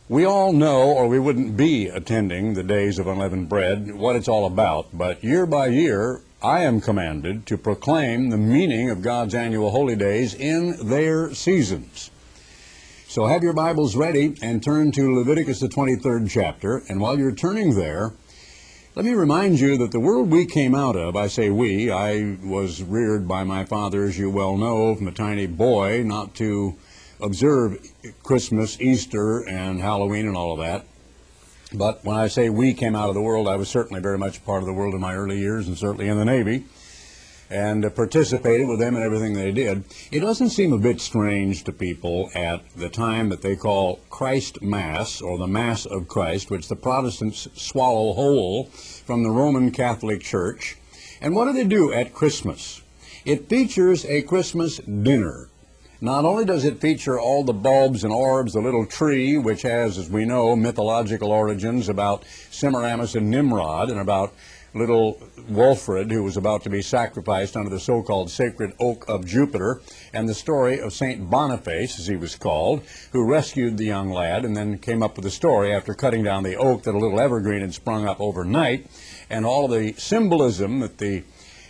We all know, or we wouldn't be attending the Days of Unleavened Bread, what it's all about. But year by year, I am commanded to proclaim the meaning of God's annual holy days in their seasons. So have your Bibles ready and turn to Leviticus, the 23rd chapter. And while you're turning there, let me remind you that the world we came out of, I say we, I was reared by my father, as you well know, from a tiny boy, not to observe Christmas, Easter, and Halloween and all of that. But when I say we came out of the world, I was certainly very much a part of the world in my early years, and certainly in the Navy, and participated with them in everything they did. It doesn't seem a bit strange to people at the time that they call Christ Mass, or the Mass of Christ, which the Protestants swallow whole from the Roman Catholic Church. And what do they do at Christmas? It features a Christmas dinner. Not only does it feature all the bulbs and orbs, the little tree, which has, as we know, mythological origins about Semiramis and Nimrod, and about little Wolfred, who was about to be sacrificed under the so-called sacred oak of Jupiter, and the story of St. Boniface, as he was called, who rescued the young lad and then came up with the story after cutting down the oak that a little evergreen had sprung up overnight, and all the symbolism that the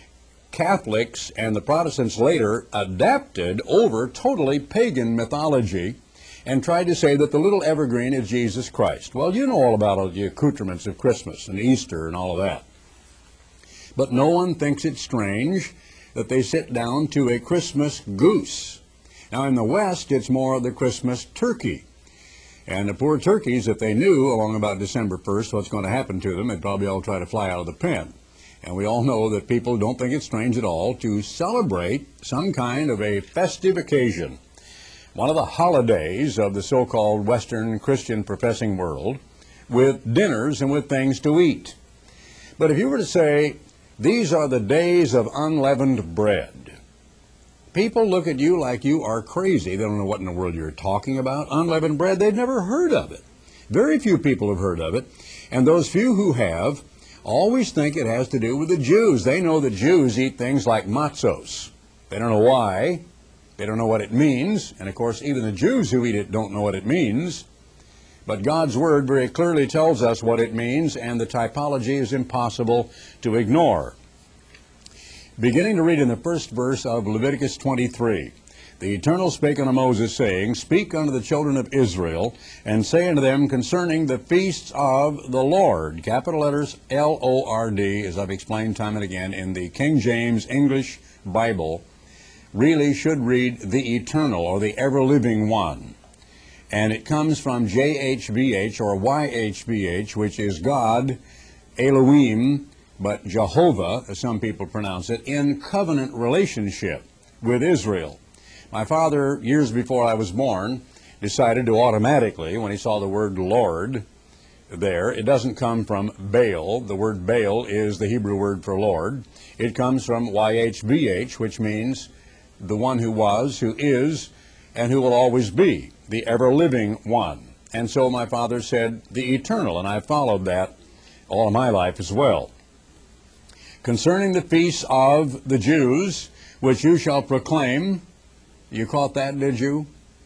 Catholics and the Protestants later adapted over totally pagan mythology and tried to say that the little evergreen is Jesus Christ. Well, you know all about the accoutrements of Christmas and Easter and all of that. But no one thinks it strange that they sit down to a Christmas goose. Now, in the West, it's more the Christmas turkey. And the poor turkeys, if they knew along about December 1st what's going to happen to them, they'd probably all try to fly out of the pen. And we all know that people don't think it's strange at all to celebrate some kind of a festive occasion, one of the holidays of the so-called Western Christian professing world, with dinners and with things to eat. But if you were to say, these are the days of unleavened bread, people look at you like you are crazy. They don't know what in the world you're talking about. Unleavened bread, they've never heard of it. Very few people have heard of it. And those few who have always think it has to do with the Jews. They know the Jews eat things like matzos. They don't know why. They don't know what it means. And of course, even the Jews who eat it don't know what it means. But God's Word very clearly tells us what it means, and the typology is impossible to ignore. Beginning to read in the first verse of Leviticus 23. The Eternal spake unto Moses, saying, Speak unto the children of Israel, and say unto them concerning the feasts of the Lord, capital letters L-O-R-D, as I've explained time and again, in the King James English Bible, really should read the Eternal, or the Ever-Living One. And it comes from JHVH, or YHVH, which is God, Elohim, but Jehovah, as some people pronounce it, in covenant relationship with Israel. My father, years before I was born, decided to automatically, when he saw the word Lord there, it doesn't come from Baal. The word Baal is the Hebrew word for Lord. It comes from YHVH, which means the one who was, who is, and who will always be, the ever-living one. And so my father said, the eternal, and I followed that all of my life as well. Concerning the feasts of the Jews, which you shall proclaim. You caught that, did you?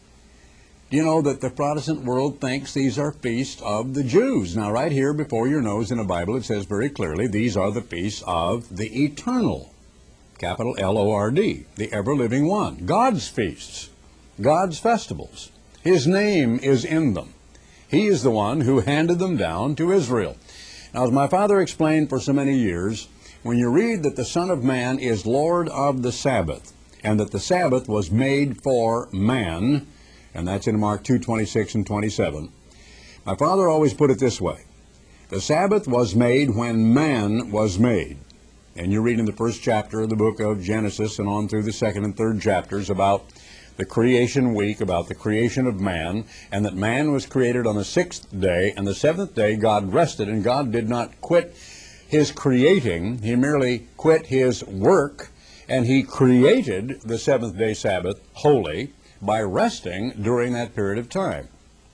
You know that the Protestant world thinks these are feasts of the Jews. Now, right here before your nose in the Bible, it says very clearly, these are the feasts of the Eternal, capital L-O-R-D, the ever-living one. God's feasts, God's festivals. His name is in them. He is the one who handed them down to Israel. Now, as my father explained for so many years, when you read that the Son of Man is Lord of the Sabbath, and that the Sabbath was made for man, and that's in Mark 2:26 and 27. My father always put it this way. The Sabbath was made when man was made. And you read in the first chapter of the book of Genesis and on through the second and third chapters about the creation week, about the creation of man, and that man was created on the sixth day, and the seventh day God rested, and God did not quit his creating. He merely quit his work, and he created the seventh-day Sabbath holy by resting during that period of time.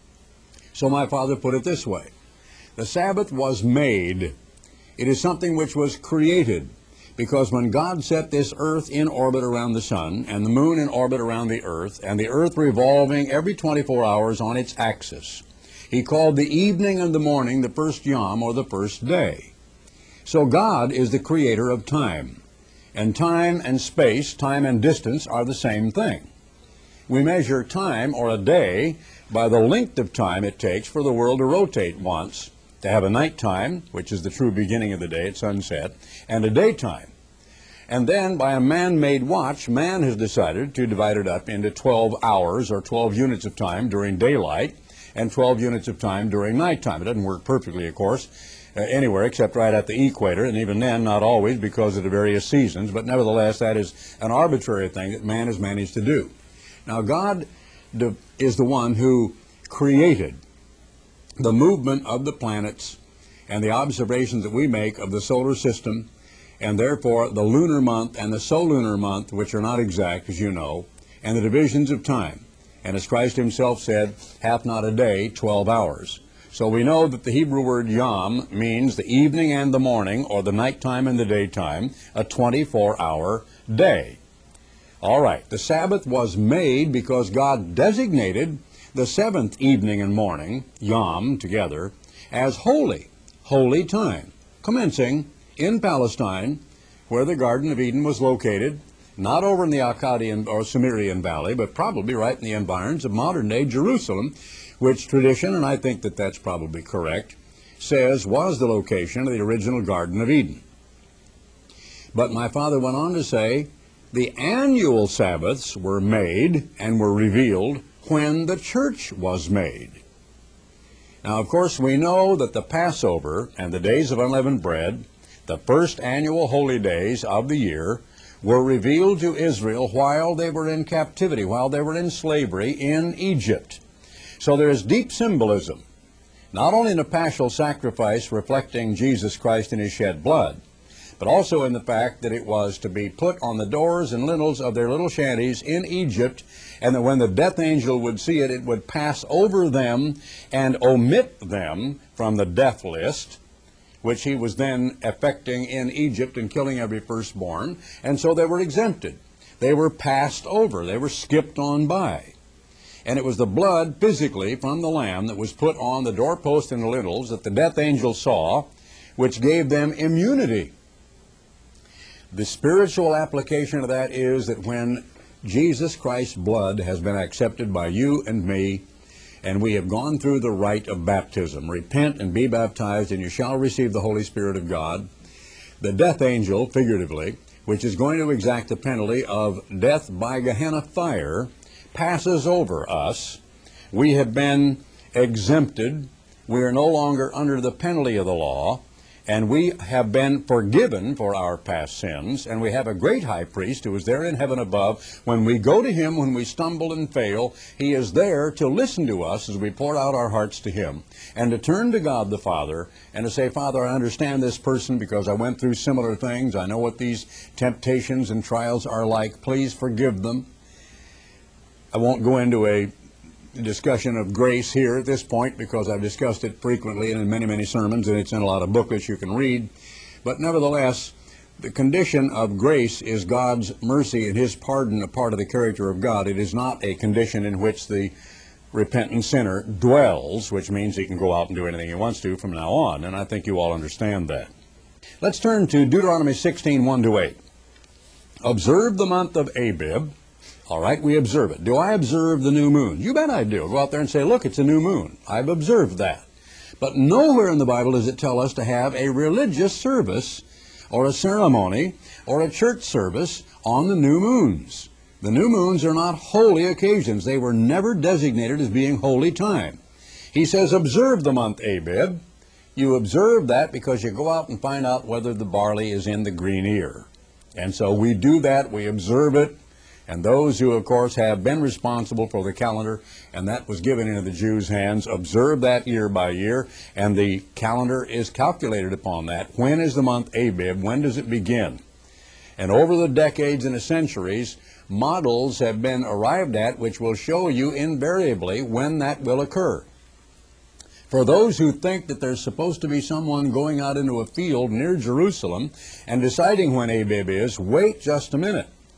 So my father put it this way. The Sabbath was made. It is something which was created, because when God set this earth in orbit around the sun, and the moon in orbit around the earth, and the earth revolving every 24 hours on its axis, He called the evening and the morning the first yom, or the first day. So God is the creator of time. And time and space, time and distance, are the same thing. We measure time, or a day, by the length of time it takes for the world to rotate once, to have a nighttime, which is the true beginning of the day at sunset, and a daytime. And then by a man-made watch, man has decided to divide it up into 12 hours, or 12 units of time during daylight, and 12 units of time during nighttime. It doesn't work perfectly, of course, anywhere except right at the equator, and even then not always because of the various seasons, but nevertheless that is an arbitrary thing that man has managed to do. Now God is the one who created the movement of the planets and the observations that we make of the solar system, and therefore the lunar month and the solunar month, which are not exact, as you know, and the divisions of time. And as Christ himself said, hath not a day 12 hours. So we know that the Hebrew word yom means the evening and the morning, or the nighttime and the daytime, a 24-hour day. All right, the Sabbath was made because God designated the seventh evening and morning, yom together, as holy, holy time, commencing in Palestine, where the Garden of Eden was located, not over in the Akkadian or Sumerian Valley, but probably right in the environs of modern-day Jerusalem, which tradition, and I think that that's probably correct, says was the location of the original Garden of Eden. But my father went on to say, the annual Sabbaths were made and were revealed when the church was made. Now, of course, we know that the Passover and the days of unleavened bread, the first annual holy days of the year, were revealed to Israel while they were in captivity, while they were in slavery in Egypt. So there is deep symbolism, not only in the paschal sacrifice reflecting Jesus Christ and his shed blood, but also in the fact that it was to be put on the doors and lintels of their little shanties in Egypt, and that when the death angel would see it, it would pass over them and omit them from the death list, which he was then effecting in Egypt and killing every firstborn, and so they were exempted. They were passed over. They were skipped on by. And it was the blood physically from the lamb that was put on the doorpost and the lintels that the death angel saw, which gave them immunity. The spiritual application of that is that when Jesus Christ's blood has been accepted by you and me, and we have gone through the rite of baptism, repent and be baptized, and you shall receive the Holy Spirit of God, the death angel, figuratively, which is going to exact the penalty of death by Gehenna fire, passes over us. We have been exempted. We are no longer under the penalty of the law, and we have been forgiven for our past sins, and we have a great high priest who is there in heaven above. When we go to him, when we stumble and fail, he is there to listen to us as we pour out our hearts to him, and to turn to God the Father and to say, Father, I understand this person because I went through similar things. I know what these temptations and trials are like. Please forgive them. I won't go into a discussion of grace here at this point because I've discussed it frequently and in many, many sermons, and it's in a lot of booklets you can read. But nevertheless, the condition of grace is God's mercy and his pardon, a part of the character of God. It is not a condition in which the repentant sinner dwells, which means he can go out and do anything he wants to from now on, and I think you all understand that. Let's turn to Deuteronomy 16, 1-8. Observe the month of Abib. All right, we observe it. Do I observe the new moon? You bet I do. Go out there and say, look, it's a new moon. I've observed that. But nowhere in the Bible does it tell us to have a religious service or a ceremony or a church service on the new moons. The new moons are not holy occasions. They were never designated as being holy time. He says, observe the month Abib. You observe that because you go out and find out whether the barley is in the green ear. And so we do that. We observe it. And those who, of course, have been responsible for the calendar, and that was given into the Jews' hands, observe that year by year, and the calendar is calculated upon that. When is the month Abib? When does it begin? And over the decades and the centuries, models have been arrived at which will show you invariably when that will occur. For those who think that there's supposed to be someone going out into a field near Jerusalem and deciding when Abib is, wait just a minute.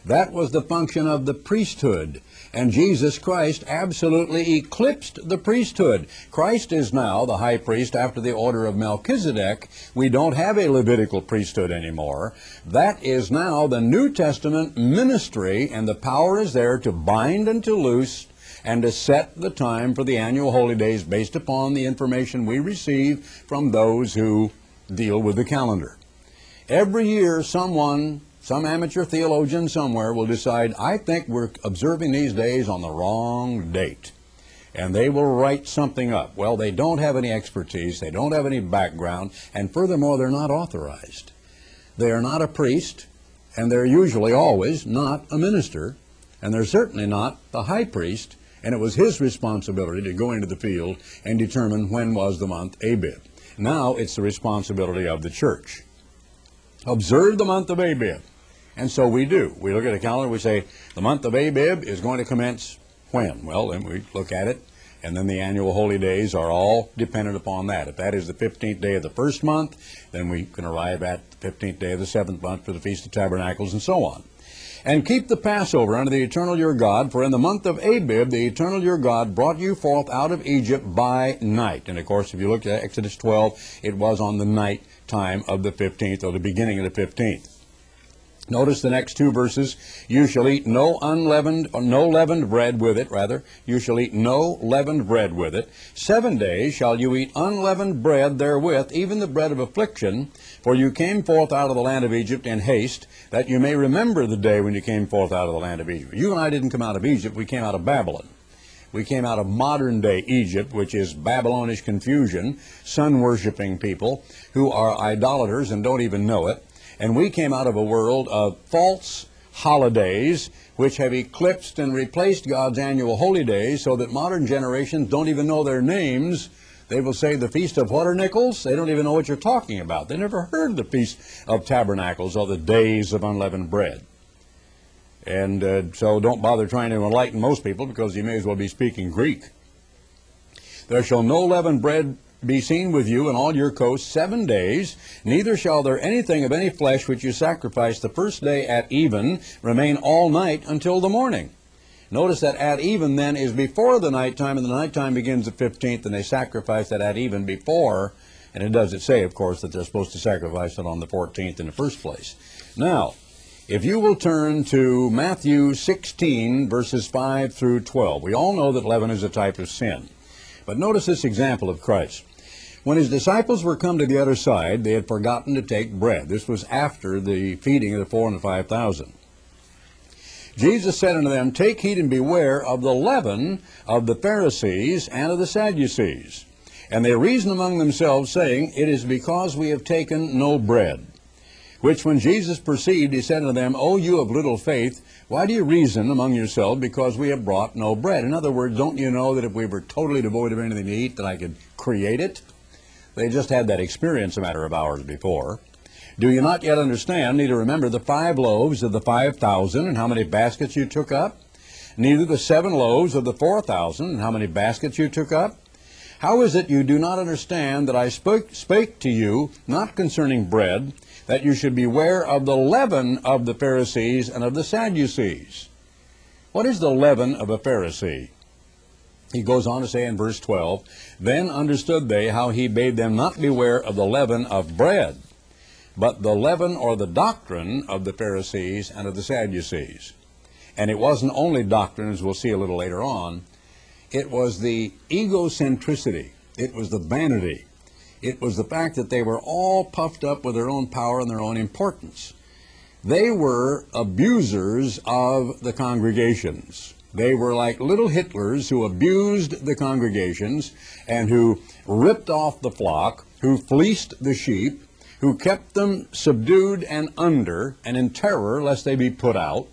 That was the function of the priesthood. And Jesus Christ absolutely eclipsed the priesthood. Christ is now the high priest after the order of Melchizedek. We don't have a Levitical priesthood anymore. That is now the New Testament ministry, and the power is there to bind and to loose and to set the time for the annual holy days based upon the information we receive from those who deal with the calendar. Every year some amateur theologian somewhere will decide, I think we're observing these days on the wrong date. And they will write something up. Well, they don't have any expertise, they don't have any background, and furthermore, they're not authorized. They are not a priest, and they're usually always not a minister, and they're certainly not the high priest, and it was his responsibility to go into the field and determine when was the month Abib. Now it's the responsibility of the church. Observe the month of Abib. And so we do. We look at a calendar, we say, the month of Abib is going to commence when? Well, then we look at it, and then the annual holy days are all dependent upon that. If that is the 15th day of the first month, then we can arrive at the 15th day of the 7th month for the Feast of Tabernacles and so on. And keep the Passover unto the eternal your God, for in the month of Abib the eternal your God brought you forth out of Egypt by night. And of course, if you look at Exodus 12, it was on the night time of the 15th, or the beginning of the 15th. Notice the next two verses. You shall eat no leavened bread with it, rather. You shall eat no leavened bread with it. 7 days shall you eat unleavened bread therewith, even the bread of affliction. For you came forth out of the land of Egypt in haste, that you may remember the day when you came forth out of the land of Egypt. You and I didn't come out of Egypt, we came out of Babylon. We came out of modern-day Egypt, which is Babylonish confusion, sun-worshipping people who are idolaters and don't even know it. And we came out of a world of false holidays which have eclipsed and replaced God's annual holy days, so that modern generations don't even know their names. They will say the Feast of what are nickels? They don't even know what you're talking about. They never heard the Feast of Tabernacles or the days of unleavened bread. And so don't bother trying to enlighten most people, because you may as well be speaking Greek. There shall no leavened bread be seen with you in all your coasts 7 days, neither shall there anything of any flesh which you sacrifice the first day at even remain all night until the morning. Notice that at even then is before the nighttime, and the nighttime begins the 15th, and they sacrifice that at even before, and it doesn't say, of course, that they're supposed to sacrifice it on the 14th in the first place. Now, if you will turn to Matthew 16, verses 5 through 12, we all know that leaven is a type of sin. But notice this example of Christ. When his disciples were come to the other side, they had forgotten to take bread. This was after the feeding of the 4,000 and 5,000. Jesus said unto them, Take heed and beware of the leaven of the Pharisees and of the Sadducees. And they reasoned among themselves, saying, It is because we have taken no bread. Which when Jesus perceived, he said unto them, O you of little faith, why do you reason among yourselves, because we have brought no bread? In other words, don't you know that if we were totally devoid of anything to eat, that I could create it? They just had that experience a matter of hours before. Do you not yet understand, neither remember the 5 loaves of the 5,000, and how many baskets you took up? Neither the 7 loaves of the 4,000, and how many baskets you took up? How is it you do not understand that I spake to you, not concerning bread, that you should beware of the leaven of the Pharisees and of the Sadducees? What is the leaven of a Pharisee? He goes on to say in verse 12, Then understood they how he bade them not beware of the leaven of bread, but the leaven or the doctrine of the Pharisees and of the Sadducees. And it wasn't only doctrine, as we'll see a little later on. It was the egocentricity. It was the vanity. It was the fact that they were all puffed up with their own power and their own importance. They were abusers of the congregations. They were like little Hitlers who abused the congregations and who ripped off the flock, who fleeced the sheep, who kept them subdued and under and in terror lest they be put out.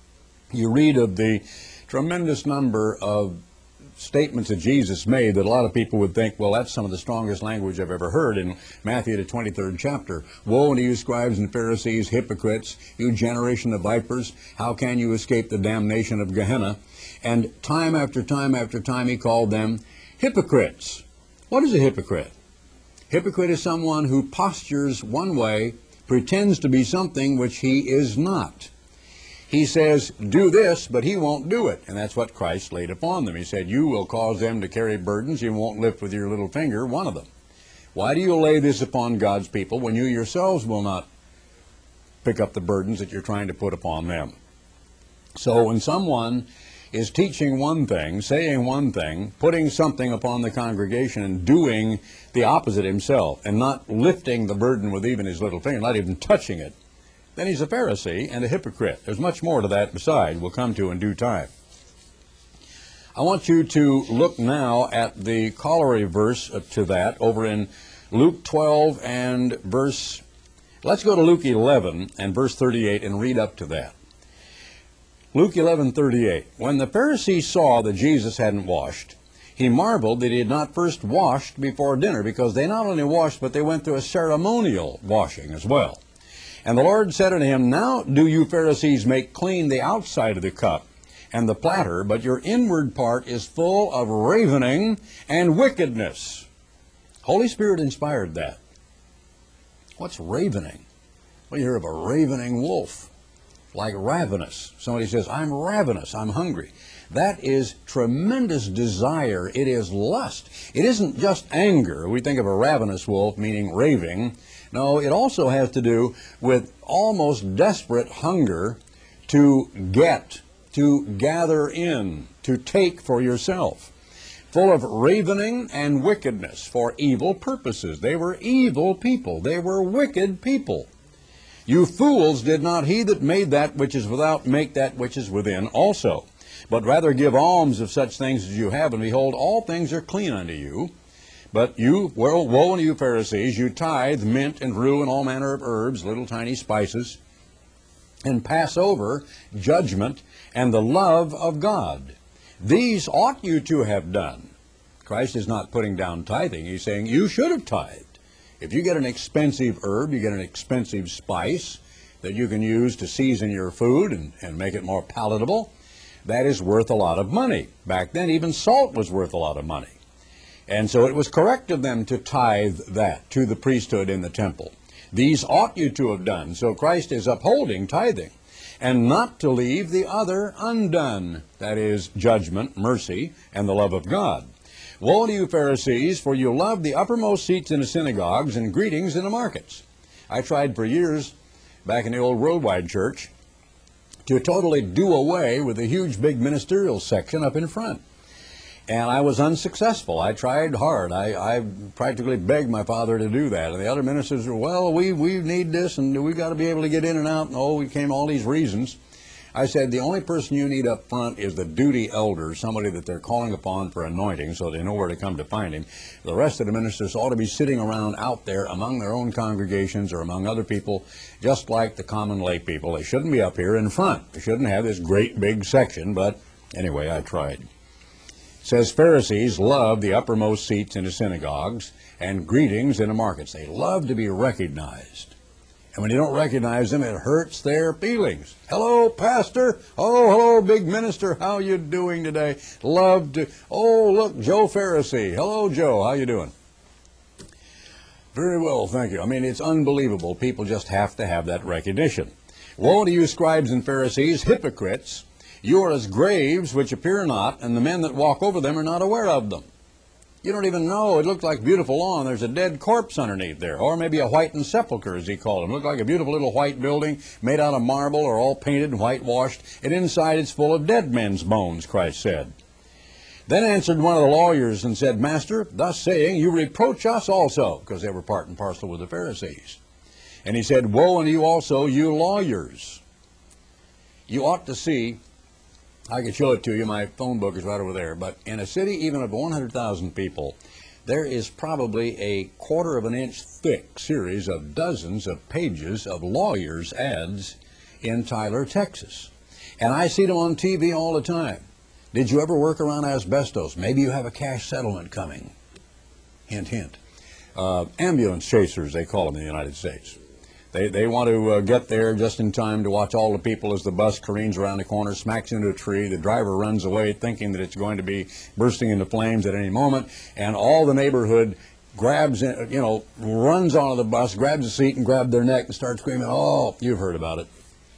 You read of the tremendous number of statements that Jesus made that a lot of people would think, well, that's some of the strongest language I've ever heard. In Matthew, the 23rd chapter, Woe unto you, scribes and Pharisees, hypocrites, you generation of vipers, how can you escape the damnation of Gehenna? And time after time after time he called them hypocrites. What is a hypocrite? Hypocrite is someone who postures one way, pretends to be something which he is not. he says, do this, but he won't do it. And that's what Christ laid upon them. He said, you will cause them to carry burdens you won't lift with your little finger one of them. Why do you lay this upon God's people when you yourselves will not pick up the burdens that you're trying to put upon them? So when someone is teaching one thing, saying one thing, putting something upon the congregation and doing the opposite himself, and not lifting the burden with even his little finger, not even touching it, then he's a Pharisee and a hypocrite. There's much more to that beside we'll come to in due time. I want you to look now at the corollary verse to that over in Luke 12 and verse, let's go to Luke 11 and verse 38 and read up to that. Luke 11:38. When the Pharisees saw that Jesus hadn't washed, he marveled that he had not first washed before dinner, because they not only washed, but they went through a ceremonial washing as well. And the Lord said unto him, now do you Pharisees make clean the outside of the cup and the platter, but your inward part is full of ravening and wickedness. Holy Spirit inspired that. What's ravening? Well, you hear of a ravening wolf, like ravenous. Somebody says, I'm ravenous, I'm hungry. That is tremendous desire. It is lust. It isn't just anger. We think of a ravenous wolf meaning raving. No, it also has to do with almost desperate hunger to get, to gather in, to take for yourself. Full of ravening and wickedness for evil purposes. They were evil people. They were wicked people. You fools, did not he that made that which is without make that which is within also? But rather give alms of such things as you have, and behold, all things are clean unto you. But you, woe unto you Pharisees, you tithe mint and rue and all manner of herbs, little tiny spices, and pass over judgment and the love of God. These ought you to have done. Christ is not putting down tithing. He's saying you should have tithed. If you get an expensive herb, you get an expensive spice that you can use to season your food and make it more palatable, that is worth a lot of money. Back then, even salt was worth a lot of money. And so it was correct of them to tithe that to the priesthood in the temple. These ought you to have done. So Christ is upholding tithing, and not to leave the other undone, that is, judgment, mercy, and the love of God. Woe to you Pharisees, for you love the uppermost seats in the synagogues and greetings in the markets. I tried for years, back in the old Worldwide Church, to totally do away with the huge big ministerial section up in front. And I was unsuccessful. I tried hard. I practically begged my father to do that. And the other ministers were, well, we need this, and we've got to be able to get in and out. And we came all these reasons. I said, the only person you need up front is the duty elder, somebody that they're calling upon for anointing so they know where to come to find him. The rest of the ministers ought to be sitting around out there among their own congregations or among other people, just like the common lay people. They shouldn't be up here in front. They shouldn't have this great big section, but anyway, I tried. It says, Pharisees love the uppermost seats in the synagogues and greetings in the markets. They love to be recognized. And when you don't recognize them, it hurts their feelings. Hello, pastor. Oh, hello, big minister. How you doing today? Love to. Oh, look, Joe Pharisee. Hello, Joe. How you doing? Very well, thank you. I mean, it's unbelievable. People just have to have that recognition. Woe to you, scribes and Pharisees, hypocrites. You are as graves which appear not, and the men that walk over them are not aware of them. You don't even know. It looks like beautiful lawn. There's a dead corpse underneath there, or maybe a whitened sepulcher, as he called them. It looked like a beautiful little white building made out of marble or all painted and whitewashed, and inside it's full of dead men's bones, Christ said. Then answered one of the lawyers and said, Master, thus saying, you reproach us also, because they were part and parcel with the Pharisees. And he said, woe unto you also, you lawyers. You ought to see, I could show it to you, my phone book is right over there, but in a city even of 100,000 people, there is probably a quarter of an inch thick series of dozens of pages of lawyers' ads in Tyler, Texas. And I see them on TV all the time. Did you ever work around asbestos? Maybe you have a cash settlement coming. Hint, hint. Ambulance chasers, they call them in the United States. They want to get there just in time to watch all the people as the bus careens around the corner, smacks into a tree. The driver runs away thinking that it's going to be bursting into flames at any moment, and all the neighborhood grabs, runs onto the bus, grabs a seat and grabs their neck and starts screaming, oh, you've heard about it.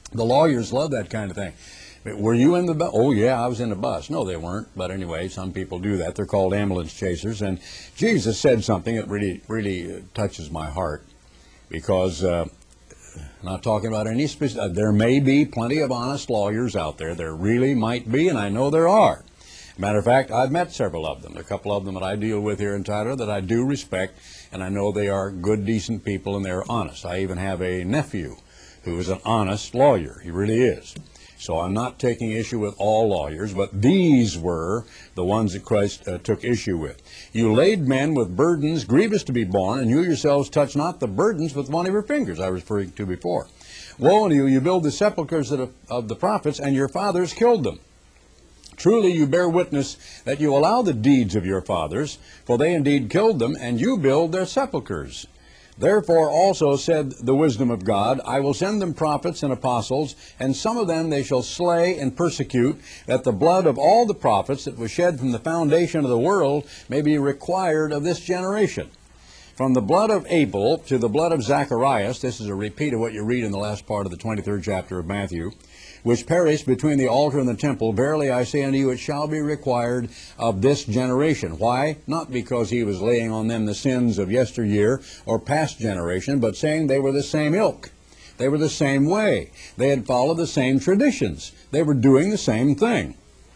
The lawyers love that kind of thing. Were you in the bus? Oh, yeah, I was in the bus. No, they weren't. But anyway, some people do that. They're called ambulance chasers. And Jesus said something that really touches my heart, because not talking about any specific, there may be plenty of honest lawyers out there. There really might be, and I know there are. Matter of fact, I've met several of them. There are a couple of them that I deal with here in Tyler that I do respect, and I know they are good, decent people, and they're honest. I even have a nephew who is an honest lawyer. He really is. So I'm not taking issue with all lawyers, but these were the ones that Christ took issue with. You laid men with burdens grievous to be borne, and you yourselves touch not the burdens with one of your fingers, I was referring to before. Woe unto you, you build the sepulchres of the prophets, and your fathers killed them. Truly you bear witness that you allow the deeds of your fathers, for they indeed killed them, and you build their sepulchres. Therefore also said the wisdom of God, I will send them prophets and apostles, and some of them they shall slay and persecute, that the blood of all the prophets that was shed from the foundation of the world may be required of this generation. From the blood of Abel to the blood of Zacharias, this is a repeat of what you read in the last part of the 23rd chapter of Matthew, which perished between the altar and the temple, verily I say unto you, it shall be required of this generation. Why? Not because he was laying on them the sins of yesteryear or past generation, but saying they were the same ilk. They were the same way. They had followed the same traditions. They were doing the same thing.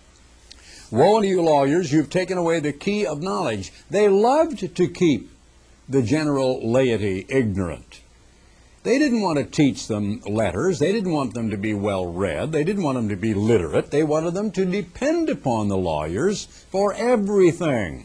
Woe unto you lawyers, you've taken away the key of knowledge. They loved to keep the general laity ignorant. They didn't want to teach them letters. They didn't want them to be well read. They didn't want them to be literate. They wanted them to depend upon the lawyers for everything.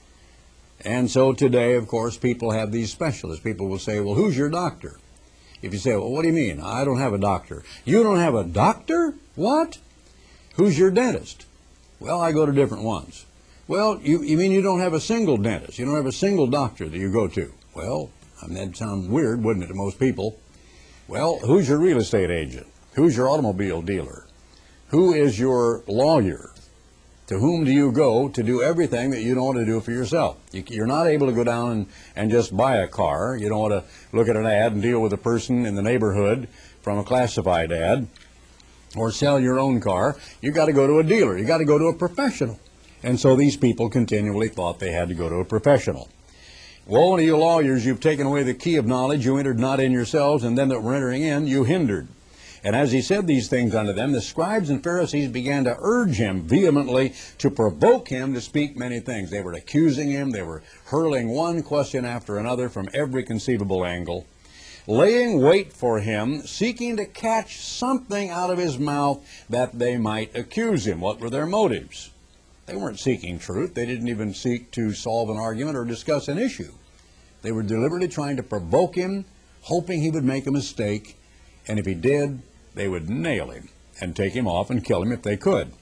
And so today, of course, people have these specialists. People will say, well, who's your doctor? If you say, well, what do you mean? I don't have a doctor. You don't have a doctor? What? Who's your dentist? Well, I go to different ones. Well, you mean you don't have a single dentist? You don't have a single doctor that you go to? Well, I mean, that'd sound weird, wouldn't it, to most people? Well, who's your real estate agent? Who's your automobile dealer? Who is your lawyer? To whom do you go to do everything that you don't want to do for yourself? You're not able to go down and just buy a car. You don't want to look at an ad and deal with a person in the neighborhood from a classified ad, or sell your own car. You've got to go to a dealer. You've got to go to a professional. And so these people continually thought they had to go to a professional. Woe unto you lawyers, you've taken away the key of knowledge, you entered not in yourselves, and them that were entering in you hindered. And as he said these things unto them, the scribes and Pharisees began to urge him vehemently to provoke him to speak many things. They were accusing him, they were hurling one question after another from every conceivable angle, laying wait for him, seeking to catch something out of his mouth that they might accuse him. What were their motives? They weren't seeking truth. They didn't even seek to solve an argument or discuss an issue. They were deliberately trying to provoke him, hoping he would make a mistake, and if he did, they would nail him and take him off and kill him if they could.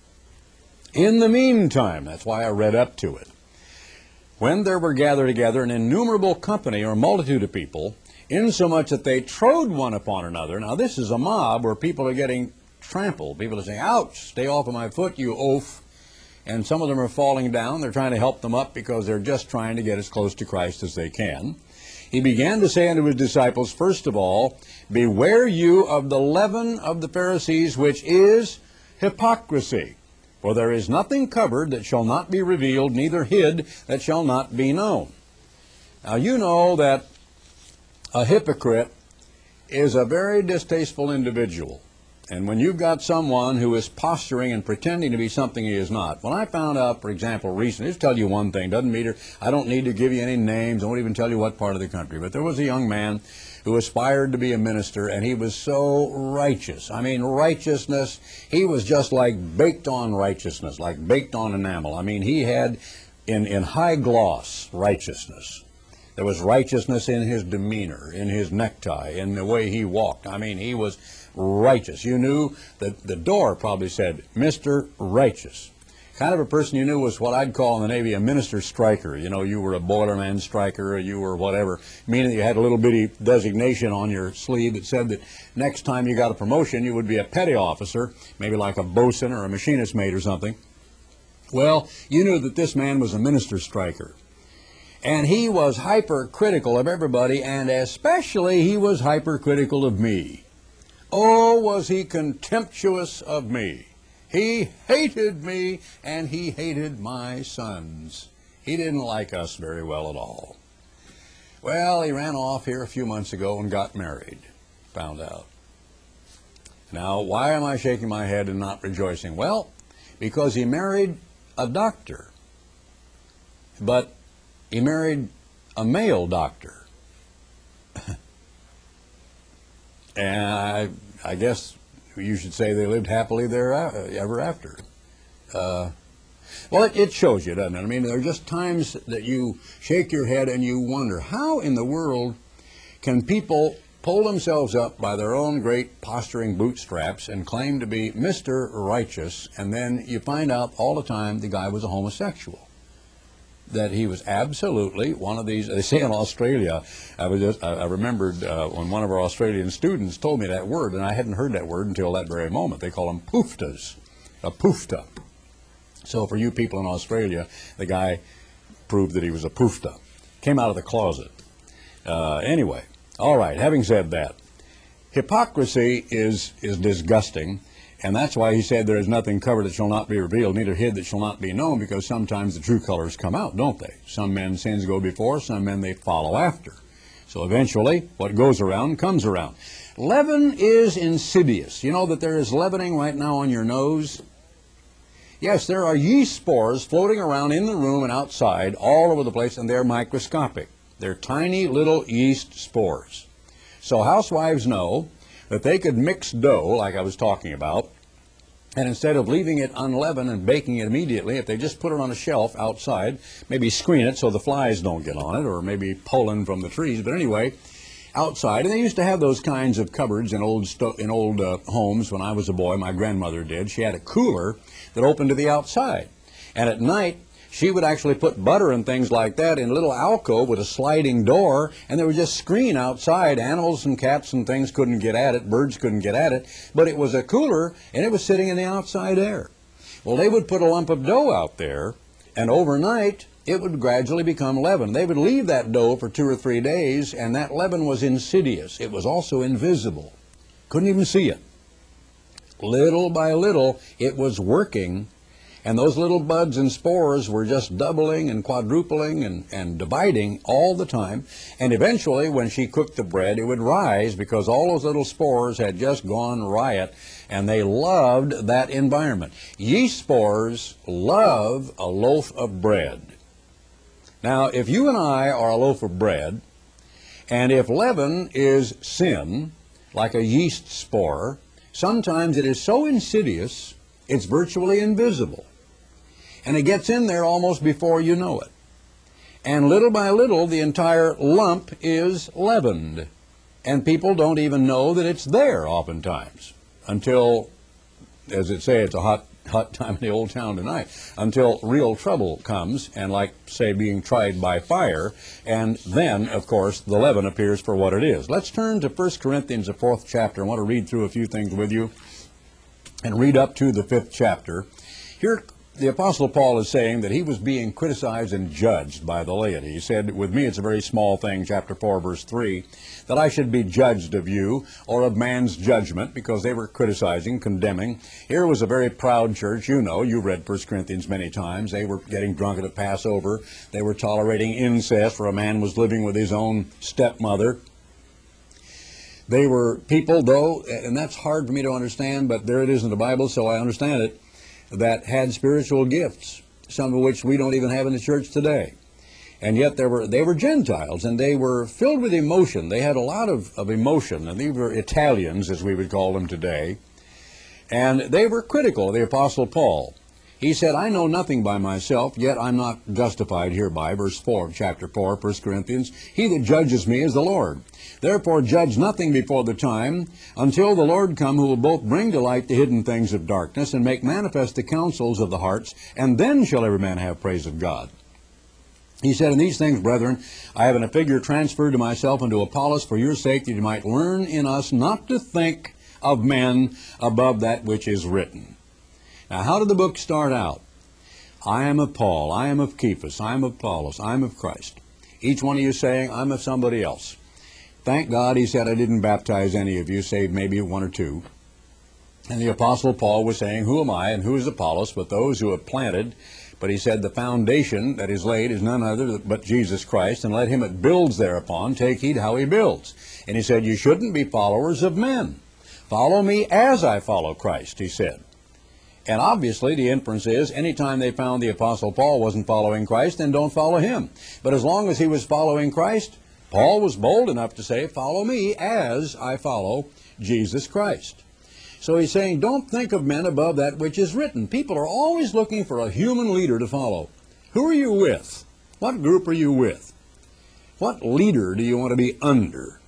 In the meantime, that's why I read up to it, when there were gathered together an innumerable company or multitude of people, insomuch that they trode one upon another. Now this is a mob where people are getting trampled. People are saying, ouch, stay off of my foot, you oaf. And some of them are falling down. They're trying to help them up because they're just trying to get as close to Christ as they can. He began to say unto his disciples, first of all, beware you of the leaven of the Pharisees, which is hypocrisy. For there is nothing covered that shall not be revealed, neither hid that shall not be known. Now you know that a hypocrite is a very distasteful individual. And when you've got someone who is posturing and pretending to be something he is not. When I found out, for example, recently, just tell you one thing, doesn't matter, I don't need to give you any names, I won't even tell you what part of the country, but there was a young man who aspired to be a minister, and he was so righteous. I mean, righteousness, he was just like baked on righteousness, like baked on enamel. I mean, he had in high gloss righteousness. There was righteousness in his demeanor, in his necktie, in the way he walked. I mean, he was righteous. You knew that the door probably said, Mr. Righteous. Kind of a person you knew was what I'd call in the Navy a minister striker. You know, you were a boilerman striker, or you were whatever, meaning that you had a little bitty designation on your sleeve that said that next time you got a promotion, you would be a petty officer, maybe like a bosun or a machinist mate or something. Well, you knew that this man was a minister striker. And he was hypercritical of everybody, and especially he was hypercritical of me. Oh, was he contemptuous of me. He hated me, and he hated my sons. He didn't like us very well at all. Well, he ran off here a few months ago and got married, found out. Now, why am I shaking my head and not rejoicing? Well, because he married a doctor, but he married a male doctor. And I guess you should say they lived happily there ever after. Well, it shows you, doesn't it? I mean, there are just times that you shake your head and you wonder, how in the world can people pull themselves up by their own great posturing bootstraps and claim to be Mr. Righteous, and then you find out all the time the guy was a homosexual? That he was absolutely one of these. They say in Australia, I remembered when one of our Australian students told me that word, and I hadn't heard that word until that very moment. They call them pooftas, a poofta. So for you people in Australia, the guy proved that he was a poofta. Came out of the closet. Anyway, all right, having said that, hypocrisy is disgusting. And that's why he said there is nothing covered that shall not be revealed, neither hid that shall not be known, because sometimes the true colors come out, don't they? Some men's sins go before, some men they follow after. So eventually, what goes around comes around. Leaven is insidious. You know that there is leavening right now on your nose? Yes, there are yeast spores floating around in the room and outside all over the place, and they're microscopic. They're tiny little yeast spores. So housewives know that they could mix dough, like I was talking about, and instead of leaving it unleavened and baking it immediately, if they just put it on a shelf outside, maybe screen it so the flies don't get on it, or maybe pollen from the trees, but anyway, outside. And they used to have those kinds of cupboards in old homes when I was a boy. My grandmother did. She had a cooler that opened to the outside. And at night, she would actually put butter and things like that in a little alcove with a sliding door, and they would just screen outside. Animals and cats and things couldn't get at it, birds couldn't get at it, but it was a cooler, and it was sitting in the outside air. Well, they would put a lump of dough out there, and overnight, it would gradually become leaven. They would leave that dough for 2 or 3 days, and that leaven was insidious. It was also invisible. Couldn't even see it. Little by little, it was working. And those little buds and spores were just doubling and quadrupling and dividing all the time. And eventually, when she cooked the bread, it would rise because all those little spores had just gone riot, and they loved that environment. Yeast spores love a loaf of bread. Now, if you and I are a loaf of bread, and if leaven is sin, like a yeast spore, sometimes it is so insidious, it's virtually invisible. And it gets in there almost before you know it. And little by little, the entire lump is leavened. And people don't even know that it's there oftentimes until, as it say, it's a hot time in the old town tonight, until real trouble comes, and like, say, being tried by fire, and then, of course, the leaven appears for what it is. Let's turn to 1 Corinthians, the 4th chapter. I want to read through a few things with you and read up to the 5th chapter. Here, the Apostle Paul is saying that he was being criticized and judged by the laity. He said, with me it's a very small thing, chapter 4, verse 3, that I should be judged of you, or of man's judgment, because they were criticizing, condemning. Here was a very proud church. You know, you read 1 Corinthians many times. They were getting drunk at a Passover. They were tolerating incest, where a man was living with his own stepmother. They were people, though, and that's hard for me to understand, but there it is in the Bible, so I understand it, that had spiritual gifts, some of which we don't even have in the church today. And yet they were Gentiles, and they were filled with emotion. They had a lot of emotion, and these were Italians, as we would call them today. And they were critical of the Apostle Paul. He said, I know nothing by myself, yet I'm not justified hereby. Verse 4 of chapter 4, 1 Corinthians. He that judges me is the Lord. Therefore judge nothing before the time, until the Lord come, who will both bring to light the hidden things of darkness, and make manifest the counsels of the hearts, and then shall every man have praise of God. He said, in these things, brethren, I have in a figure transferred to myself and to Apollos for your sake, that you might learn in us not to think of men above that which is written. Now, how did the book start out? I am of Paul, I am of Cephas, I am of Apollos, I am of Christ. Each one of you saying, I'm of somebody else. Thank God, he said, I didn't baptize any of you, save maybe one or two. And the Apostle Paul was saying, who am I and who is Apollos but those who have planted? But he said, the foundation that is laid is none other but Jesus Christ, and let him that builds thereupon take heed how he builds. And he said, you shouldn't be followers of men. Follow me as I follow Christ, he said. And obviously the inference is, anytime they found the Apostle Paul wasn't following Christ, then don't follow him. But as long as he was following Christ, Paul was bold enough to say, follow me as I follow Jesus Christ. So he's saying, don't think of men above that which is written. People are always looking for a human leader to follow. Who are you with? What group are you with? What leader do you want to be under?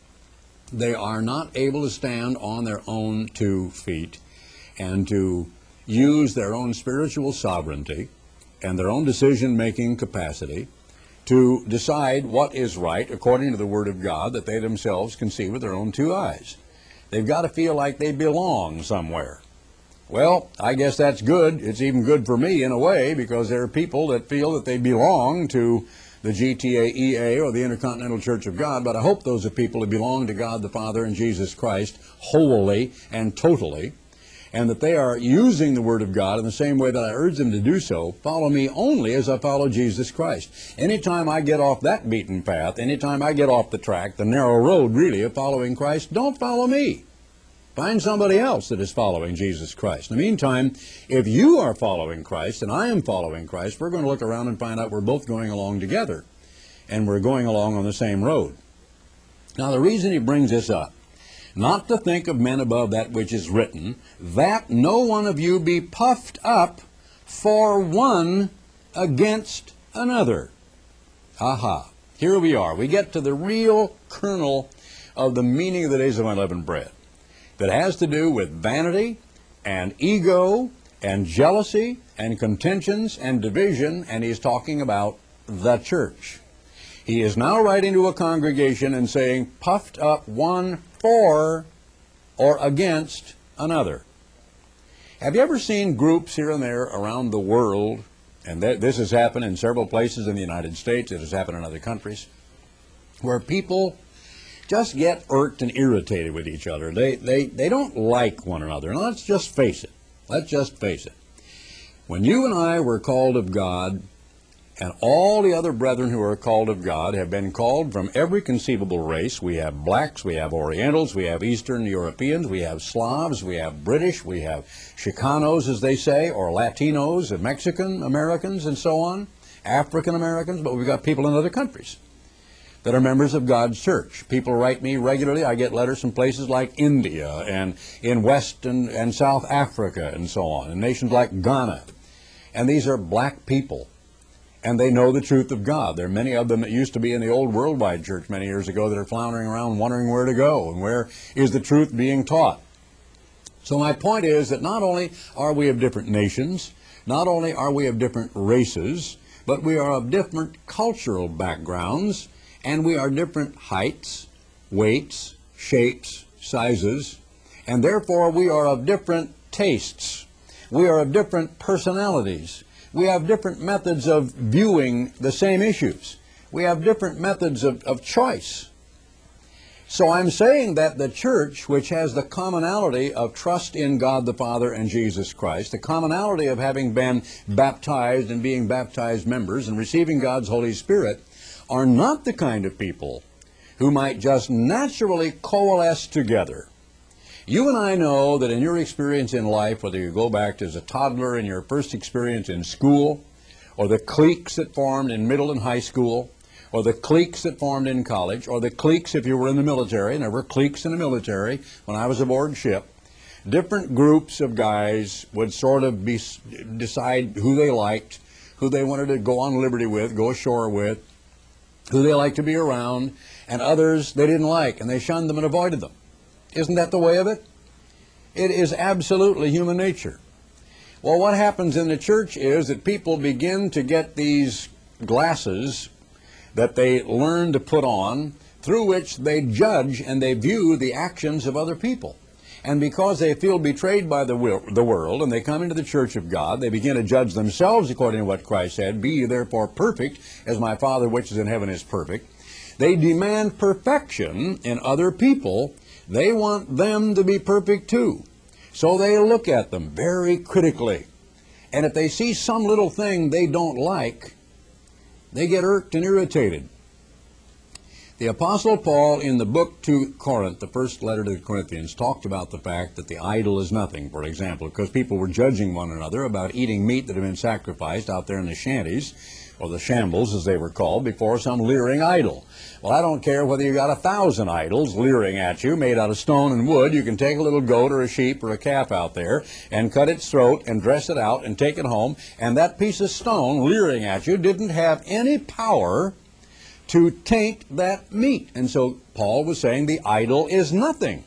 They are not able to stand on their own 2 feet and to use their own spiritual sovereignty and their own decision-making capacity to decide what is right according to the Word of God that they themselves can see with their own 2 eyes. They've got to feel like they belong somewhere. Well, I guess that's good. It's even good for me in a way, because there are people that feel that they belong to the GTAEA or the Intercontinental Church of God, but I hope those are people who belong to God the Father and Jesus Christ wholly and totally, and that they are using the Word of God in the same way that I urge them to do so. Follow me only as I follow Jesus Christ. Anytime I get off that beaten path, anytime I get off the track, the narrow road really of following Christ, don't follow me. Find somebody else that is following Jesus Christ. In the meantime, if you are following Christ and I am following Christ, we're going to look around and find out we're both going along together, and we're going along on the same road. Now, the reason he brings this up, not to think of men above that which is written, that no one of you be puffed up for one against another. Aha. Here we are. We get to the real kernel of the meaning of the days of unleavened bread, that has to do with vanity and ego and jealousy and contentions and division, and he's talking about the church. He is now writing to a congregation and saying, puffed up one for or against another. Have you ever seen groups here and there around the world, and this has happened in several places in the United States, it has happened in other countries, where people just get irked and irritated with each other. They don't like one another. And let's just face it. Let's just face it. When you and I were called of God, and all the other brethren who are called of God have been called from every conceivable race. We have blacks, we have Orientals, we have Eastern Europeans, we have Slavs, we have British, we have Chicanos, as they say, or Latinos, and Mexican Americans, and so on, African Americans, but we've got people in other countries that are members of God's church. People write me regularly. I get letters from places like India and in West and South Africa and so on, and nations like Ghana. And these are black people, and they know the truth of God. There are many of them that used to be in the old worldwide church many years ago that are floundering around wondering where to go and where is the truth being taught. So my point is that not only are we of different nations, not only are we of different races, but we are of different cultural backgrounds, and we are different heights, weights, shapes, sizes, and therefore we are of different tastes. We are of different personalities. We have different methods of viewing the same issues. We have different methods of choice. So I'm saying that the church, which has the commonality of trust in God the Father and Jesus Christ, the commonality of having been baptized and being baptized members and receiving God's Holy Spirit, are not the kind of people who might just naturally coalesce together. You and I know that in your experience in life, whether you go back to as a toddler in your first experience in school, or the cliques that formed in middle and high school, or the cliques that formed in college, or the cliques if you were in the military, and there were cliques in the military when I was aboard ship, different groups of guys would sort of decide who they liked, who they wanted to go on liberty with, go ashore with, who they liked to be around, and others they didn't like, and they shunned them and avoided them. Isn't that the way of it? It is absolutely human nature. Well, what happens in the church is that people begin to get these glasses that they learn to put on, through which they judge and they view the actions of other people. And because they feel betrayed by the world, and they come into the church of God, they begin to judge themselves according to what Christ said, "Be ye therefore perfect, as my Father which is in heaven is perfect." They demand perfection in other people. They want them to be perfect too. So they look at them very critically. And if they see some little thing they don't like, they get irked and irritated. The Apostle Paul, in the book to Corinth, the first letter to the Corinthians, talked about the fact that the idol is nothing, for example, because people were judging one another about eating meat that had been sacrificed out there in the shanties, or the shambles as they were called, before some leering idol. Well, I don't care whether you got 1,000 idols leering at you, made out of stone and wood. You can take a little goat or a sheep or a calf out there and cut its throat and dress it out and take it home, and that piece of stone leering at you didn't have any power to taint that meat. And so Paul was saying the idol is nothing.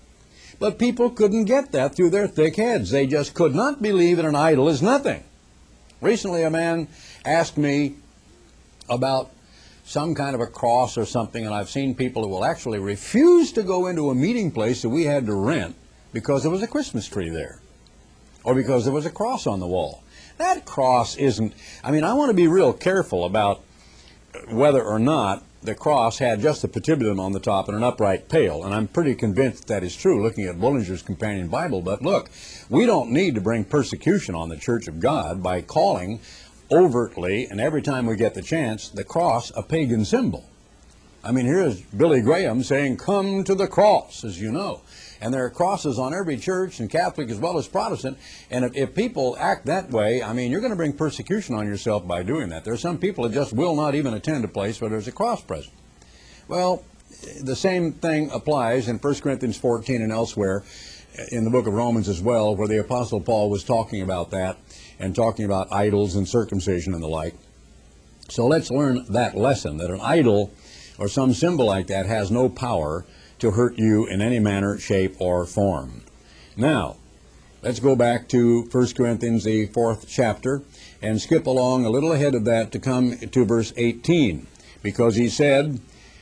But people couldn't get that through their thick heads. They just could not believe that an idol is nothing. Recently a man asked me about some kind of a cross or something, and I've seen people who will actually refuse to go into a meeting place that we had to rent because there was a Christmas tree there, or because there was a cross on the wall. That cross isn't, I want to be real careful about whether or not the cross had just a patibulum on the top and an upright pail, and I'm pretty convinced that is true looking at Bullinger's Companion Bible. But look, we don't need to bring persecution on the Church of God by calling overtly, and every time we get the chance, the cross a pagan symbol. Here's Billy Graham saying, "Come to the cross," as you know. And there are crosses on every church, and Catholic as well as Protestant. And if people act that way, you're going to bring persecution on yourself by doing that. There are some people that just will not even attend a place where there's a cross present. Well, the same thing applies in 1 Corinthians 14 and elsewhere, in the book of Romans as well, where the Apostle Paul was talking about that and talking about idols and circumcision and the like. So let's learn that lesson, that an idol or some symbol like that has no power to hurt you in any manner, shape, or form. Now, let's go back to 1 Corinthians, the 4th chapter, and skip along a little ahead of that to come to verse 18, because he said,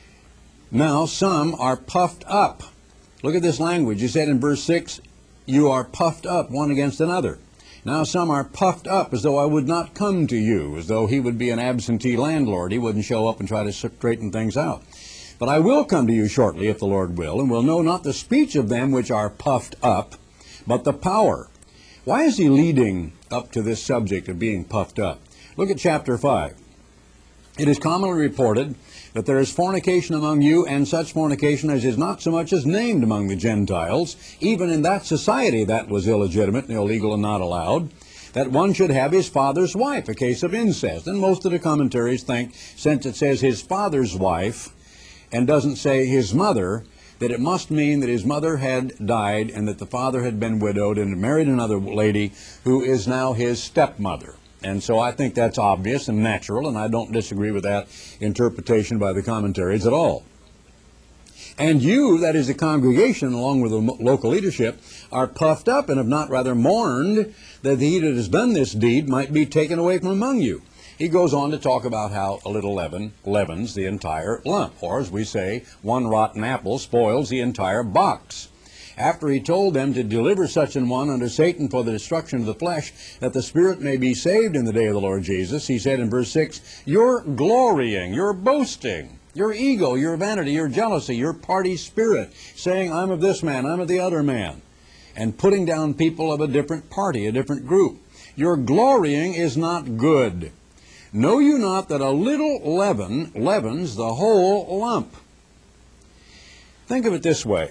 "Now some are puffed up." Look at this language. He said in verse 6, "You are puffed up one against another." Now some are puffed up as though I would not come to you, as though he would be an absentee landlord. He wouldn't show up and try to straighten things out. "But I will come to you shortly, if the Lord will, and will know not the speech of them which are puffed up, but the power." Why is he leading up to this subject of being puffed up? Look at chapter 5. "It is commonly reported that there is fornication among you, and such fornication as is not so much as named among the Gentiles, even in that society that was illegitimate and illegal and not allowed, that one should have his father's wife," a case of incest. And most of the commentaries think, since it says his father's wife and doesn't say his mother, that it must mean that his mother had died and that the father had been widowed and married another lady who is now his stepmother. And so I think that's obvious and natural, and I don't disagree with that interpretation by the commentaries at all. "And you," that is the congregation, along with the local leadership, "are puffed up and have not rather mourned that he that has done this deed might be taken away from among you." He goes on to talk about how a little leaven leavens the entire lump, or as we say, one rotten apple spoils the entire box. After he told them to deliver such an one unto Satan for the destruction of the flesh, that the spirit may be saved in the day of the Lord Jesus, he said in verse 6, "You're glorying, you're boasting, your ego, your vanity, your jealousy, your party spirit, saying, I'm of this man, I'm of the other man, and putting down people of a different party, a different group. Your glorying is not good. Know you not that a little leaven leavens the whole lump?" Think of it this way.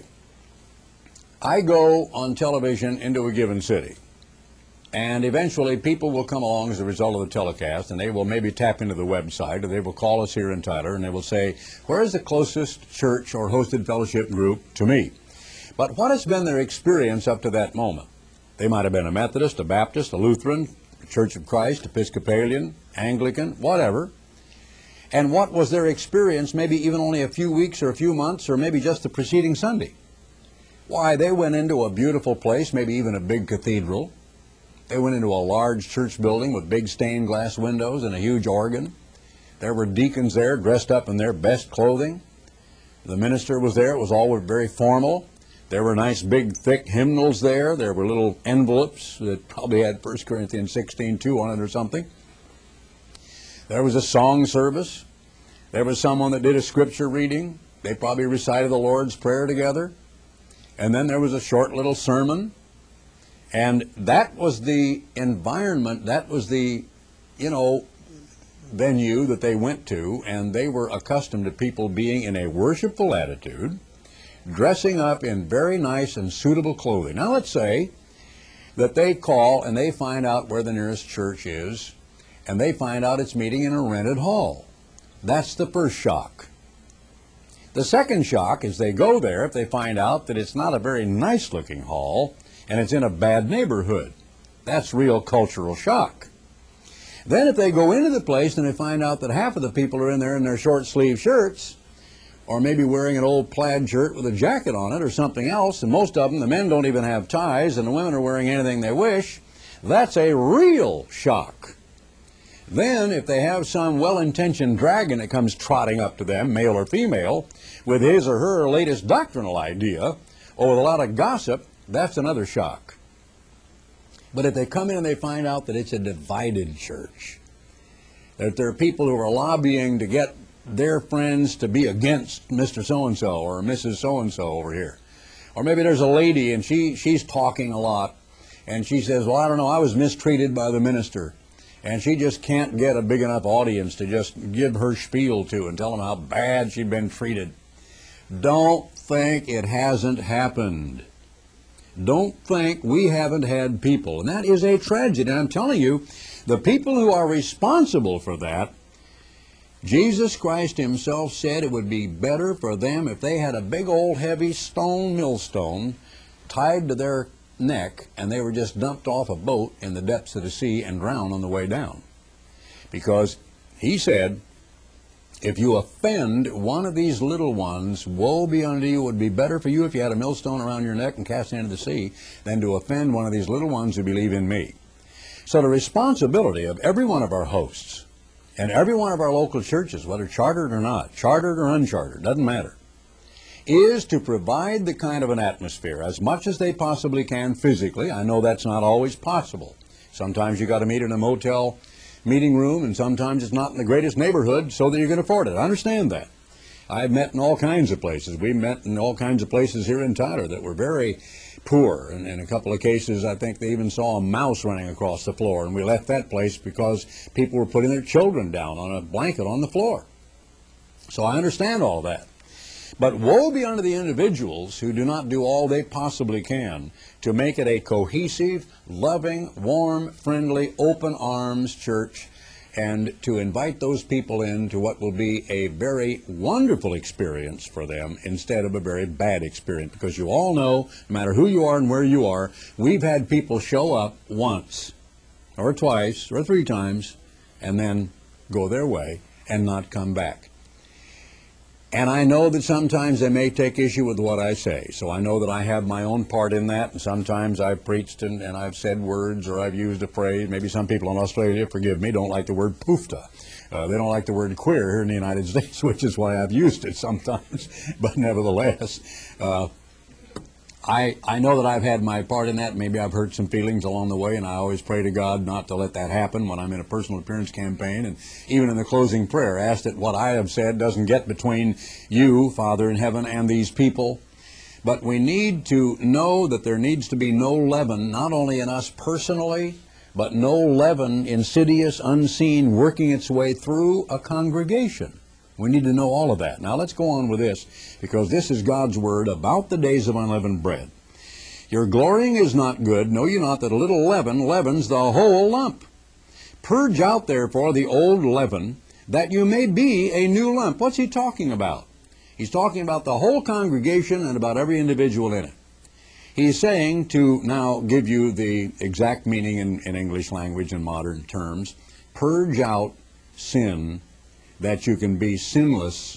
I go on television into a given city, and eventually people will come along as a result of the telecast, and they will maybe tap into the website, or they will call us here in Tyler, and they will say, "Where is the closest church or hosted fellowship group to me?" But what has been their experience up to that moment? They might have been a Methodist, a Baptist, a Lutheran, a Church of Christ, Episcopalian, Anglican, whatever. And what was their experience maybe even only a few weeks or a few months or maybe just the preceding Sunday? Why, they went into a beautiful place, maybe even a big cathedral. They went into a large church building with big stained glass windows and a huge organ. There were deacons there dressed up in their best clothing. The minister was there. It was all very formal. There were nice big thick hymnals there. There were little envelopes that probably had 1 Corinthians 16:2 on it or something. There was a song service. There was someone that did a scripture reading. They probably recited the Lord's Prayer together. And then there was a short little sermon. And that was the environment, that was the, venue that they went to, and they were accustomed to people being in a worshipful attitude, dressing up in very nice and suitable clothing. Now let's say that they call and they find out where the nearest church is, and they find out it's meeting in a rented hall. That's the first shock. The second shock is they go there if they find out that it's not a very nice looking hall and it's in a bad neighborhood. That's real cultural shock. Then if they go into the place and they find out that half of the people are in there in their short sleeve shirts, or maybe wearing an old plaid shirt with a jacket on it or something else, and most of them, the men don't even have ties and the women are wearing anything they wish, that's a real shock. Then if they have some well-intentioned dragon that comes trotting up to them, male or female, with his or her latest doctrinal idea, or with a lot of gossip, that's another shock. But if they come in and they find out that it's a divided church, that there are people who are lobbying to get their friends to be against Mr. So-and-so or Mrs. So-and-so over here, or maybe there's a lady and she's talking a lot, and she says, well, I don't know, I was mistreated by the minister, and she just can't get a big enough audience to just give her spiel to and tell them how bad she'd been treated. Don't think it hasn't happened. Don't think we haven't had people. And that is a tragedy. And I'm telling you, the people who are responsible for that, Jesus Christ himself said it would be better for them if they had a big old heavy stone millstone tied to their neck and they were just dumped off a boat in the depths of the sea and drowned on the way down. Because he said, if you offend one of these little ones, woe be unto you. It would be better for you if you had a millstone around your neck and cast it into the sea than to offend one of these little ones who believe in me. So the responsibility of every one of our hosts and every one of our local churches, whether chartered or not, chartered or unchartered, doesn't matter, is to provide the kind of an atmosphere as much as they possibly can physically. I know that's not always possible. Sometimes you got to meet in a motel meeting room, and sometimes it's not in the greatest neighborhood so that you can afford it. I understand that. I've met in all kinds of places. We've met in all kinds of places here in Tyler that were very poor. And in a couple of cases, I think they even saw a mouse running across the floor, and we left that place because people were putting their children down on a blanket on the floor. So I understand all that. But woe be unto the individuals who do not do all they possibly can to make it a cohesive, loving, warm, friendly, open arms church, and to invite those people into what will be a very wonderful experience for them instead of a very bad experience. Because you all know, no matter who you are and where you are, we've had people show up once or twice or three times and then go their way and not come back. And I know that sometimes they may take issue with what I say, so I know that I have my own part in that, and sometimes I've preached and I've said words or I've used a phrase. Maybe some people in Australia, forgive me, don't like the word poofta. They don't like the word queer here in the United States, which is why I've used it sometimes. But nevertheless, I know that I've had my part in that. Maybe I've hurt some feelings along the way, and I always pray to God not to let that happen when I'm in a personal appearance campaign. And even in the closing prayer, ask that what I have said doesn't get between you, Father in heaven, and these people. But we need to know that there needs to be no leaven, not only in us personally, but no leaven, insidious, unseen, working its way through a congregation. We need to know all of that. Now let's go on with this, because this is God's word about the days of unleavened bread. Your glorying is not good. Know ye not that a little leaven leavens the whole lump? Purge out therefore the old leaven, that you may be a new lump. What's he talking about? He's talking about the whole congregation and about every individual in it. He's saying, to now give you the exact meaning in English language and modern terms, purge out sin, that you can be sinless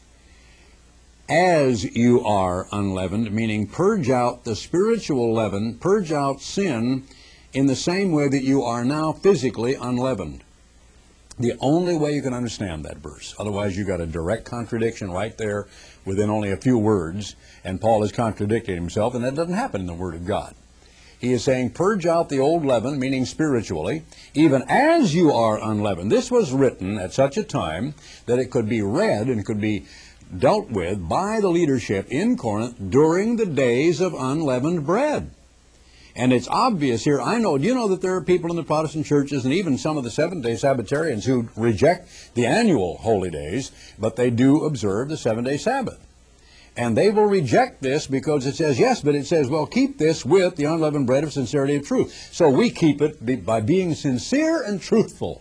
as you are unleavened, meaning purge out the spiritual leaven, purge out sin in the same way that you are now physically unleavened. The only way you can understand that verse. Otherwise, you've got a direct contradiction right there within only a few words, and Paul is contradicting himself, and that doesn't happen in the Word of God. He is saying, purge out the old leaven, meaning spiritually, even as you are unleavened. This was written at such a time that it could be read and could be dealt with by the leadership in Corinth during the days of unleavened bread. And it's obvious here. Do you know that there are people in the Protestant churches and even some of the Seventh-day Sabbatarians who reject the annual holy days, but they do observe the seven-day Sabbath. And they will reject this because it says, yes, but it says, well, keep this with the unleavened bread of sincerity and truth. So we keep it by being sincere and truthful.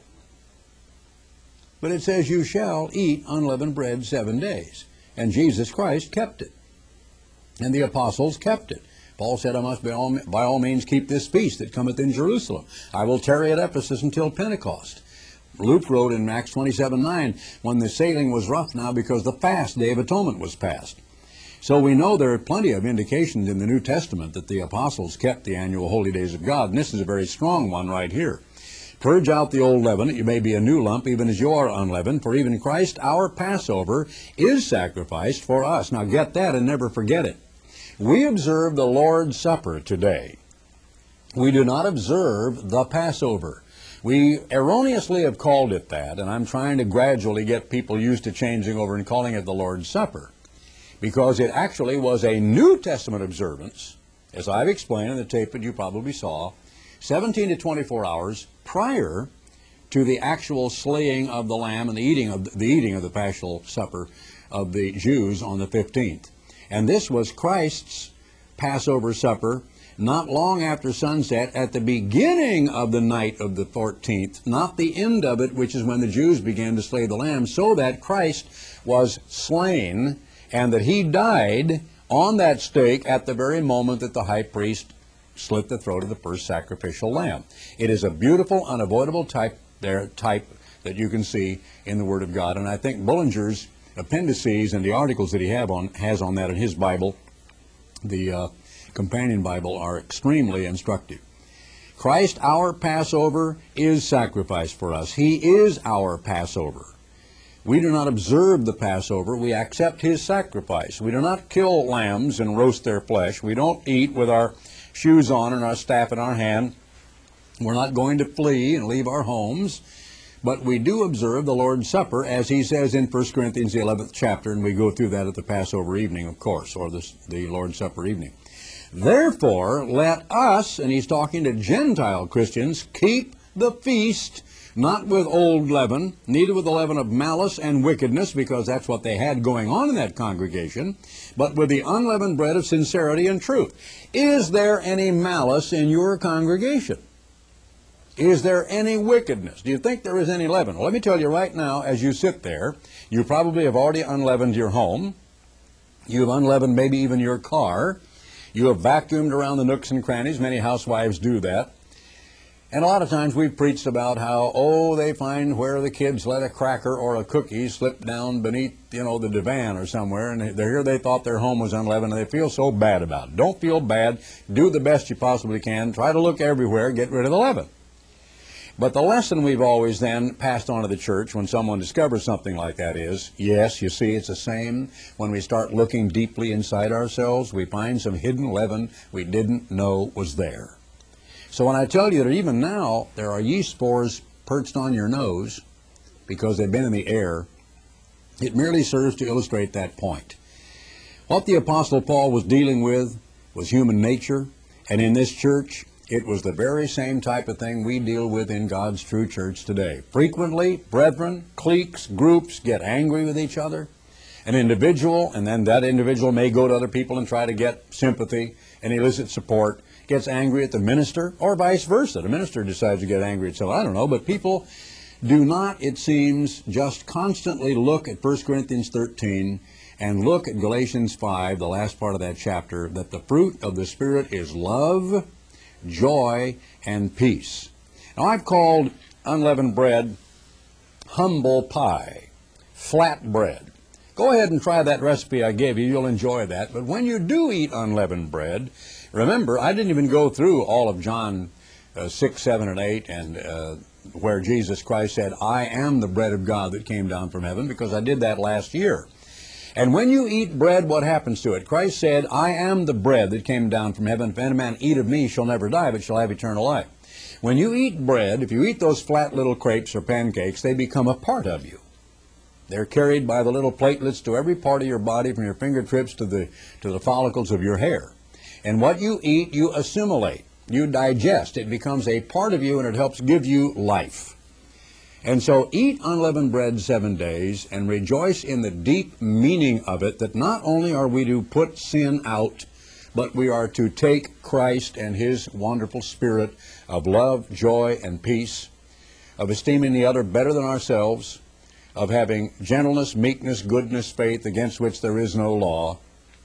But it says, you shall eat unleavened bread 7 days. And Jesus Christ kept it. And the apostles kept it. Paul said, I must by all means keep this feast that cometh in Jerusalem. I will tarry at Ephesus until Pentecost. Luke wrote in Acts 27:9, when the sailing was rough now because the fast, Day of Atonement, was past. So we know there are plenty of indications in the New Testament that the apostles kept the annual holy days of God, and this is a very strong one right here. Purge out the old leaven, that you may be a new lump, even as you are unleavened, for even Christ our Passover is sacrificed for us. Now get that and never forget it. We observe the Lord's Supper today. We do not observe the Passover. We erroneously have called it that, and I'm trying to gradually get people used to changing over and calling it the Lord's Supper, because it actually was a New Testament observance, as I've explained in the tape that you probably saw, 17 to 24 hours prior to the actual slaying of the lamb and the eating of the Paschal Supper of the Jews on the 15th. And this was Christ's Passover supper not long after sunset at the beginning of the night of the 14th, not the end of it, which is when the Jews began to slay the lamb, so that Christ was slain and that he died on that stake at the very moment that the high priest slit the throat of the first sacrificial lamb. It is a beautiful, unavoidable type that you can see in the Word of God. And I think Bullinger's appendices and the articles that he has on that in his Bible, the companion Bible, are extremely instructive. Christ, our Passover, is sacrificed for us. He is our Passover. We do not observe the Passover. We accept his sacrifice. We do not kill lambs and roast their flesh. We don't eat with our shoes on and our staff in our hand. We're not going to flee and leave our homes. But we do observe the Lord's Supper, as he says in 1 Corinthians, the 11th chapter, and we go through that at the Passover evening, of course, or the Lord's Supper evening. Therefore, let us, and he's talking to Gentile Christians, keep the feast, not with old leaven, neither with the leaven of malice and wickedness, because that's what they had going on in that congregation, but with the unleavened bread of sincerity and truth. Is there any malice in your congregation? Is there any wickedness? Do you think there is any leaven? Well, let me tell you right now, as you sit there, you probably have already unleavened your home. You have unleavened maybe even your car. You have vacuumed around the nooks and crannies. Many housewives do that. And a lot of times we've preached about how, they find where the kids let a cracker or a cookie slip down beneath, the divan or somewhere, and they're here, they thought their home was unleavened, and they feel so bad about it. Don't feel bad. Do the best you possibly can. Try to look everywhere. Get rid of the leaven. But the lesson we've always then passed on to the church when someone discovers something like that is, yes, you see, it's the same. When we start looking deeply inside ourselves, we find some hidden leaven we didn't know was there. So when I tell you that even now there are yeast spores perched on your nose because they've been in the air, it merely serves to illustrate that point. What the Apostle Paul was dealing with was human nature, and in this church, it was the very same type of thing we deal with in God's true church today. Frequently, brethren, cliques, groups get angry with each other. An individual, and then that individual may go to other people and try to get sympathy and elicit support, gets angry at the minister, or vice versa. The minister decides to get angry at someone. I don't know, but people do not, it seems, just constantly look at 1 Corinthians 13 and look at Galatians 5, the last part of that chapter, that the fruit of the Spirit is love, joy, and peace. Now, I've called unleavened bread humble pie, flat bread. Go ahead and try that recipe I gave you. You'll enjoy that. But when you do eat unleavened bread, remember, I didn't even go through all of John 6, 7, and 8, and where Jesus Christ said, I am the bread of God that came down from heaven, because I did that last year. And when you eat bread, what happens to it? Christ said, I am the bread that came down from heaven. If any man eat of me, shall never die, but shall have eternal life. When you eat bread, if you eat those flat little crepes or pancakes, they become a part of you. They're carried by the little platelets to every part of your body, from your fingertips to the follicles of your hair. And what you eat, you assimilate. You digest. It becomes a part of you, and it helps give you life. And so eat unleavened bread 7 days and rejoice in the deep meaning of it, that not only are we to put sin out, but we are to take Christ and His wonderful spirit of love, joy, and peace, of esteeming the other better than ourselves, of having gentleness, meekness, goodness, faith, against which there is no law,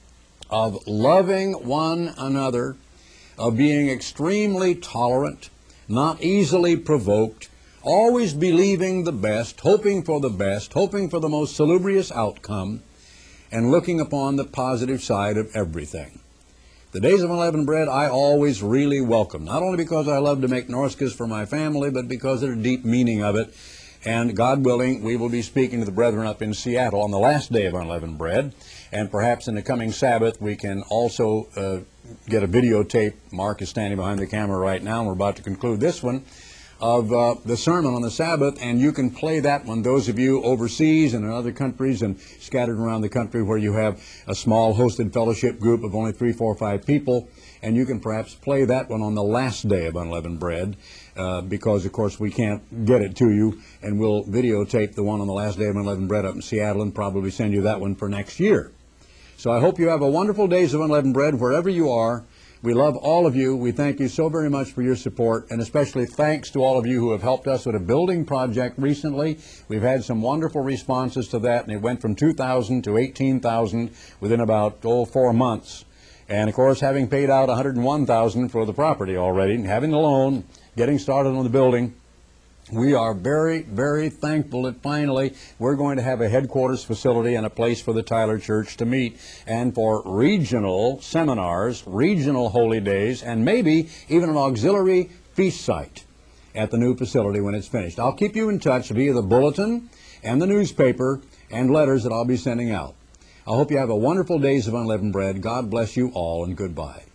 of loving one another, of being extremely tolerant, not easily provoked, always believing the best, hoping for the most salubrious outcome, and looking upon the positive side of everything. The days of unleavened bread I always really welcome, not only because I love to make Norskas for my family, but because of the deep meaning of it. And God willing, we will be speaking to the brethren up in Seattle on the last day of unleavened bread. And perhaps in the coming Sabbath, we can also get a videotape. Mark is standing behind the camera right now, and we're about to conclude this one, of the sermon on the Sabbath, and you can play that one. Those of you overseas and in other countries and scattered around the country where you have a small hosted fellowship group of only 3, 4, 5 people, and you can perhaps play that one on the last day of unleavened bread, because, of course, we can't get it to you, and we'll videotape the one on the last day of unleavened bread up in Seattle and probably send you that one for next year. So I hope you have a wonderful days of unleavened bread wherever you are. We love all of you. We thank you so very much for your support, and especially thanks to all of you who have helped us with a building project recently. We've had some wonderful responses to that, and it went from 2,000 to 18,000 within about 4 months. And, of course, having paid out $101,000 for the property already, and having the loan, getting started on the building, we are very, very thankful that finally we're going to have a headquarters facility and a place for the Tyler Church to meet, and for regional seminars, regional holy days, and maybe even an auxiliary feast site at the new facility when it's finished. I'll keep you in touch via the bulletin and the newspaper and letters that I'll be sending out. I hope you have a wonderful days of unleavened bread. God bless you all, and goodbye.